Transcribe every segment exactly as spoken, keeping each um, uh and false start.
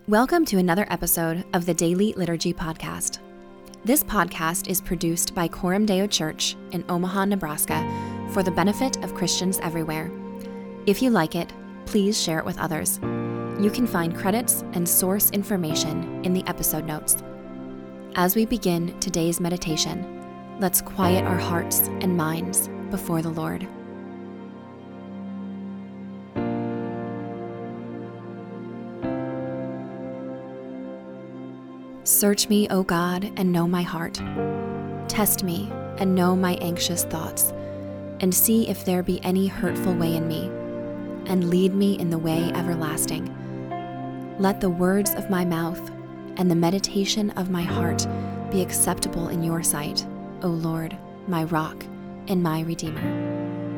Welcome to another episode of the Daily Liturgy Podcast. This podcast is produced by Coram Deo Church in Omaha, Nebraska, for the benefit of Christians everywhere. If you like it, please share it with others. You can find credits and source information in the episode notes. As we begin today's meditation, let's quiet our hearts and minds before the Lord. Search me, O God, and know my heart. Test me and know my anxious thoughts, and see if there be any hurtful way in me, and lead me in the way everlasting. Let the words of my mouth and the meditation of my heart be acceptable in your sight, O Lord, my rock and my redeemer.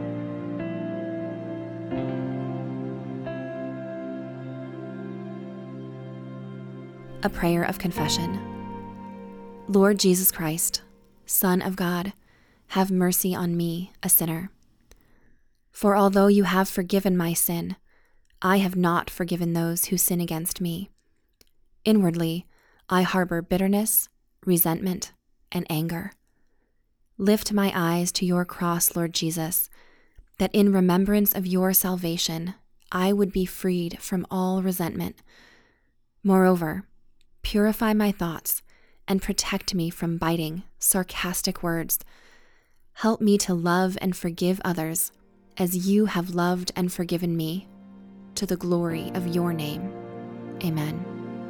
A prayer of confession. Lord Jesus Christ, Son of God, have mercy on me, a sinner. For although you have forgiven my sin, I have not forgiven those who sin against me. Inwardly, I harbor bitterness, resentment, and anger. Lift my eyes to your cross, Lord Jesus, that in remembrance of your salvation, I would be freed from all resentment. Moreover, purify my thoughts and protect me from biting, sarcastic words. Help me to love and forgive others as you have loved and forgiven me, to the glory of your name. Amen.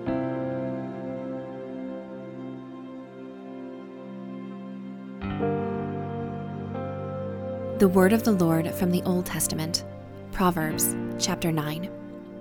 The word of the Lord from the Old Testament, Proverbs chapter nine.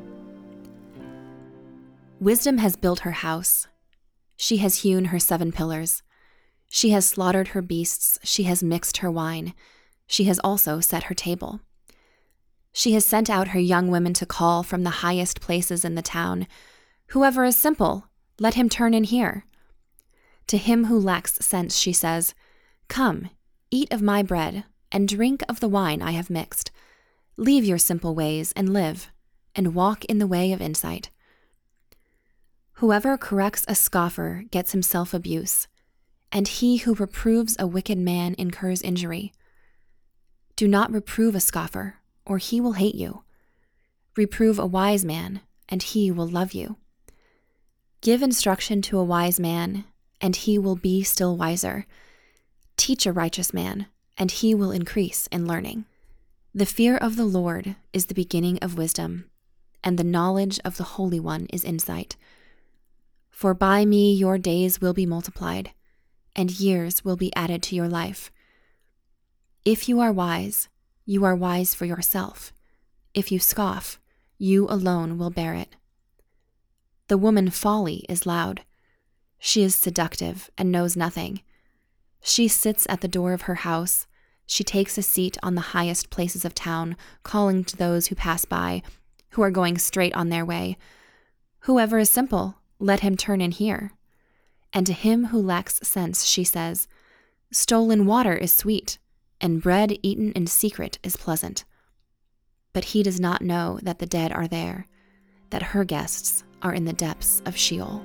Wisdom has built her house. She has hewn her seven pillars. She has slaughtered her beasts. She has mixed her wine. She has also set her table. She has sent out her young women to call from the highest places in the town. Whoever is simple, let him turn in here. To him who lacks sense, she says, Come, eat of my bread, and drink of the wine I have mixed. Leave your simple ways and live, and walk in the way of insight. Whoever corrects a scoffer gets himself abuse, and he who reproves a wicked man incurs injury. Do not reprove a scoffer, or he will hate you. Reprove a wise man, and he will love you. Give instruction to a wise man, and he will be still wiser. Teach a righteous man, and he will increase in learning. The fear of the Lord is the beginning of wisdom, and the knowledge of the Holy One is insight. For by me your days will be multiplied, and years will be added to your life. If you are wise, you are wise for yourself. If you scoff, you alone will bear it. The woman Folly is loud. She is seductive and knows nothing. She sits at the door of her house. She takes a seat on the highest places of town, calling to those who pass by, who are going straight on their way. Whoever is simple, let him turn in here. And to him who lacks sense, she says, Stolen water is sweet, and bread eaten in secret is pleasant. But he does not know that the dead are there, that her guests are in the depths of Sheol.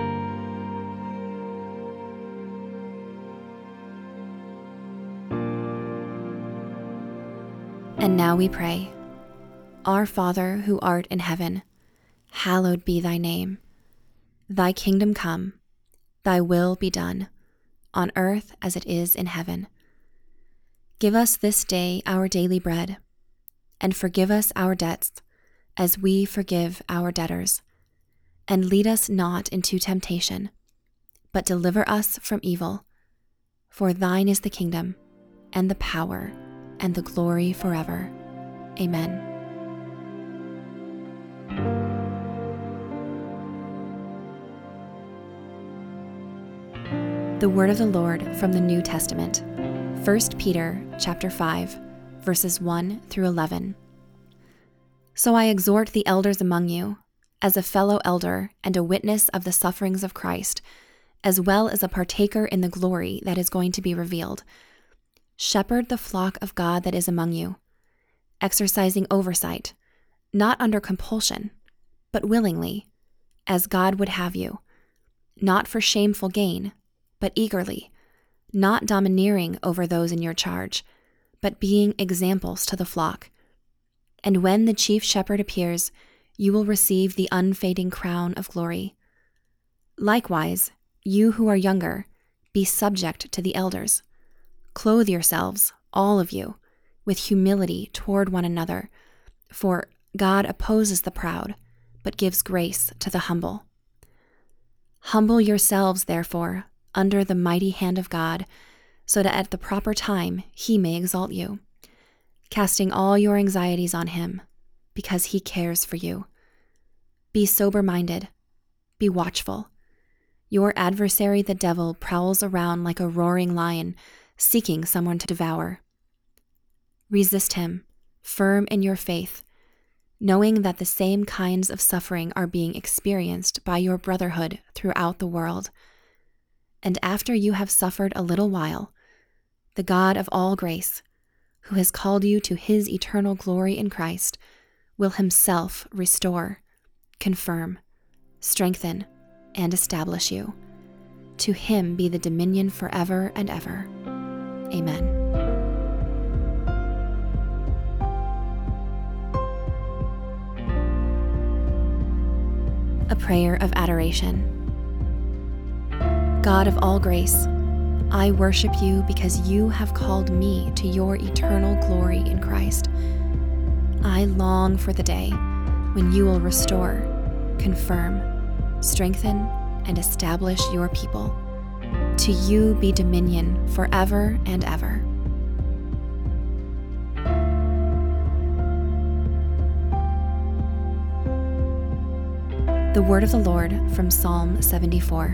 And now we pray. Our Father who art in heaven, hallowed be thy name. Thy kingdom come, thy will be done, on earth as it is in heaven. Give us this day our daily bread, and forgive us our debts, as we forgive our debtors. And lead us not into temptation, but deliver us from evil. For thine is the kingdom, and the power, and the glory forever. Amen. The word of the Lord from the New Testament, First Peter chapter five, verses one through eleven. So I exhort the elders among you, as a fellow elder and a witness of the sufferings of Christ, as well as a partaker in the glory that is going to be revealed. Shepherd the flock of God that is among you, exercising oversight, not under compulsion, but willingly, as God would have you, not for shameful gain, but eagerly, not domineering over those in your charge, but being examples to the flock. And when the chief shepherd appears, you will receive the unfading crown of glory. Likewise, you who are younger, be subject to the elders. Clothe yourselves, all of you, with humility toward one another, for God opposes the proud, but gives grace to the humble. Humble yourselves, therefore, under the mighty hand of God, so that at the proper time he may exalt you, casting all your anxieties on him, because he cares for you. Be sober-minded, be watchful. Your adversary the devil prowls around like a roaring lion, seeking someone to devour. Resist him, firm in your faith, knowing that the same kinds of suffering are being experienced by your brotherhood throughout the world. And after you have suffered a little while, the God of all grace, who has called you to his eternal glory in Christ, will himself restore, confirm, strengthen, and establish you. To him be the dominion forever and ever. Amen. A prayer of adoration. God of all grace, I worship you because you have called me to your eternal glory in Christ. I long for the day when you will restore, confirm, strengthen, and establish your people. To you be dominion forever and ever. The word of the Lord from Psalm seventy-four.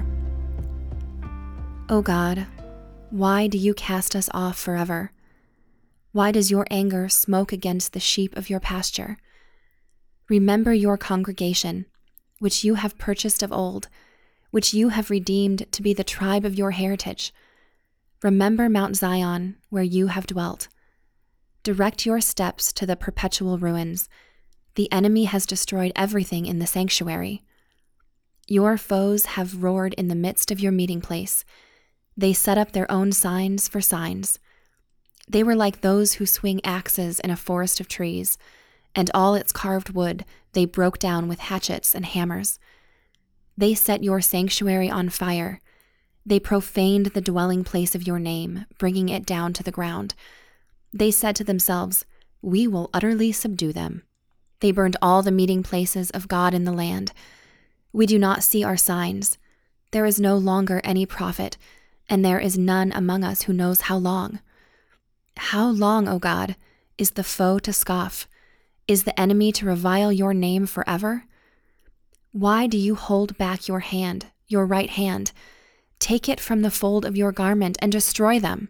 O God, why do you cast us off forever? Why does your anger smoke against the sheep of your pasture? Remember your congregation, which you have purchased of old, which you have redeemed to be the tribe of your heritage. Remember Mount Zion, where you have dwelt. Direct your steps to the perpetual ruins. The enemy has destroyed everything in the sanctuary. Your foes have roared in the midst of your meeting place. They set up their own signs for signs. They were like those who swing axes in a forest of trees, and all its carved wood they broke down with hatchets and hammers. They set your sanctuary on fire. They profaned the dwelling place of your name, bringing it down to the ground. They said to themselves, "We will utterly subdue them." They burned all the meeting places of God in the land. We do not see our signs. There is no longer any prophet, and there is none among us who knows how long. How long, O God, is the foe to scoff? Is the enemy to revile your name forever? Why do you hold back your hand, your right hand? Take it from the fold of your garment and destroy them.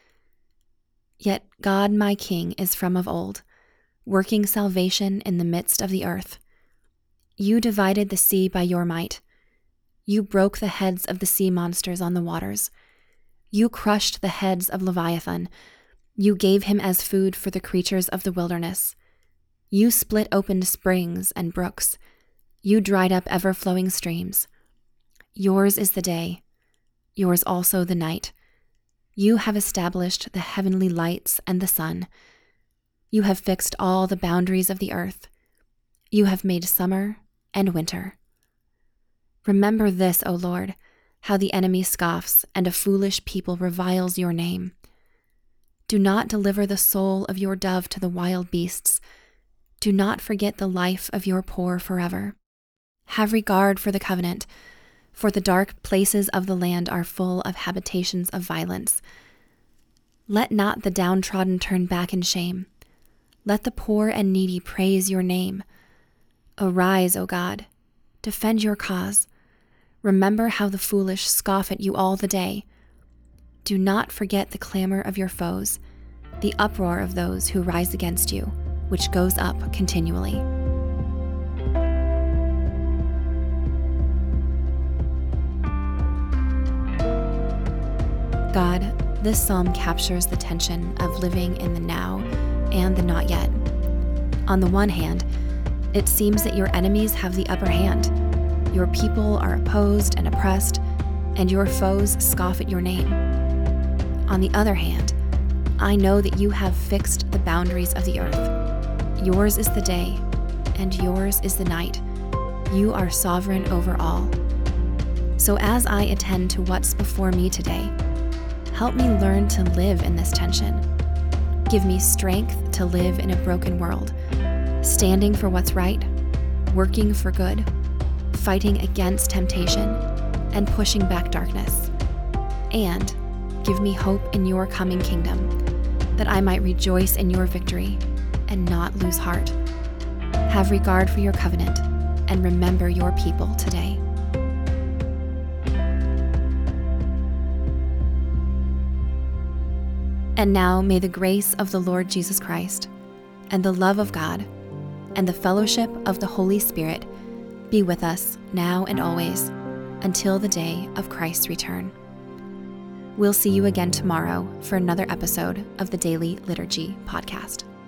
Yet God, my King, is from of old, working salvation in the midst of the earth. You divided the sea by your might. You broke the heads of the sea monsters on the waters. You crushed the heads of Leviathan. You gave him as food for the creatures of the wilderness. You split open springs and brooks. You dried up ever-flowing streams. Yours is the day, yours also the night. You have established the heavenly lights and the sun. You have fixed all the boundaries of the earth. You have made summer and winter. Remember this, O Lord, how the enemy scoffs and a foolish people reviles your name. Do not deliver the soul of your dove to the wild beasts. Do not forget the life of your poor forever. Have regard for the covenant, for the dark places of the land are full of habitations of violence. Let not the downtrodden turn back in shame. Let the poor and needy praise your name. Arise, O God, defend your cause. Remember how the foolish scoff at you all the day. Do not forget the clamor of your foes, the uproar of those who rise against you, which goes up continually. God, this psalm captures the tension of living in the now and the not yet. On the one hand, it seems that your enemies have the upper hand. Your people are opposed and oppressed, and your foes scoff at your name. On the other hand, I know that you have fixed the boundaries of the earth. Yours is the day, and yours is the night. You are sovereign over all. So as I attend to what's before me today, help me learn to live in this tension. Give me strength to live in a broken world, standing for what's right, working for good, fighting against temptation, and pushing back darkness. And give me hope in your coming kingdom, that I might rejoice in your victory and not lose heart. Have regard for your covenant and remember your people today. And now may the grace of the Lord Jesus Christ, and the love of God, and the fellowship of the Holy Spirit be with us now and always, until the day of Christ's return. We'll see you again tomorrow for another episode of the Daily Liturgy Podcast.